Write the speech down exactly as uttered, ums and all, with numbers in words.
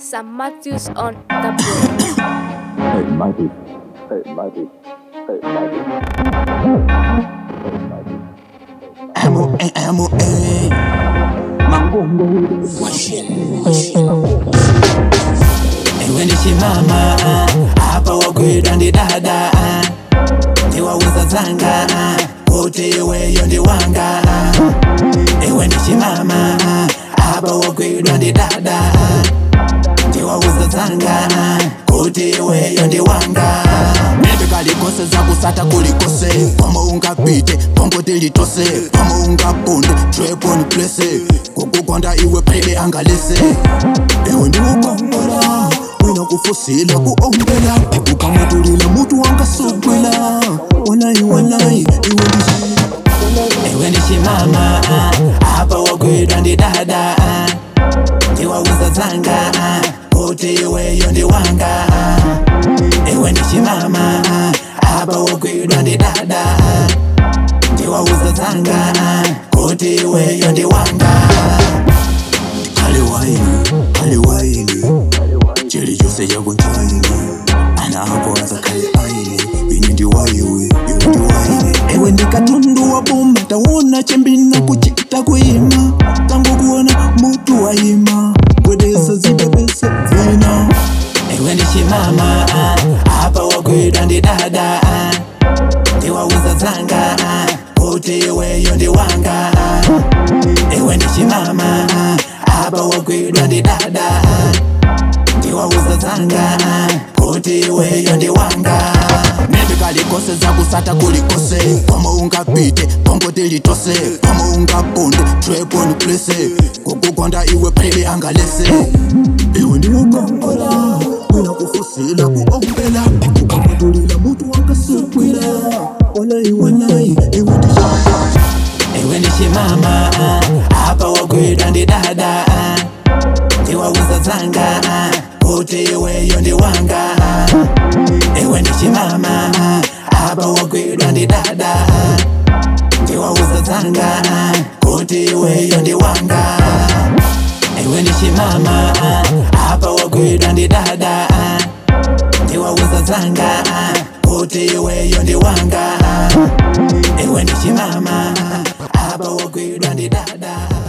Sam Matthews on the board. Hey, Mikey. Hey, Mikey. Hey, Mikey. Amo, eh, amo, eh. Mangongo. Ewe nishimama hapa wakwida ndi dada ndiwawuza zanga wote iweyo ndi wanga. Ewe nishimama hapa wakwida ndi dada ndiwawuza zanga wote iweyo ndi wanga. Nebe kalikose zakusata kulikose kama ungapite pongo tilitose kama ungapunde trap on place kukukonda iwe pele angalese. Ewe ndiwokongola wina kufusila kuombela ukamutulila mutu wangasogwela walai walai iwe ndishi. Ewe ndishimama hapa wakwida ndi dada ndiwawuza zanga wote iweyo ndi wanga. Ewe ndishimama hapa wakwida ndi dada ndiwawuza zanga wote iweyo ndi wanga. Kale waini, kale waini chili chose yako nchaini ana hapo anza kale aini bini ndi waiwe, iwe ndi waini. Ewe ndikatundu wa bomba tawona chembina kuchita kuima tangu kuona mutu waima kwedesa zidebese vina. Ewe ndishimama hapa wakwida ndi dada ndiwawuza zanga wote iweyo ndi wanga. Ewe ndishimama hapa wakwida ndi dada ndiwawuza zanga wote iweyo ndi wanga. Nebe kalikose zakusata kulikose kama ungapite pongo tilitose kama ungapunde trap on place kukukonda iwe pele angalese. Ewe ndiwokongola wina kufusila kuombela ukamutulila mutu wangasogwela walai walai iwe ndishi. Ewe ndishimama hapa wakwida ndi dada ndiwawuza zanga wote iweyo ndi wanga. Ewe ndishimama hapa wakwida ndi dada ndiwawuza zanga wote iweyo ndi wanga. Ewe ndishimama hapa wakwida ndi dada ndiwawuza zanga wote iweyo ndi wanga. Ewe ndishimama hapa wakwida ndi dada.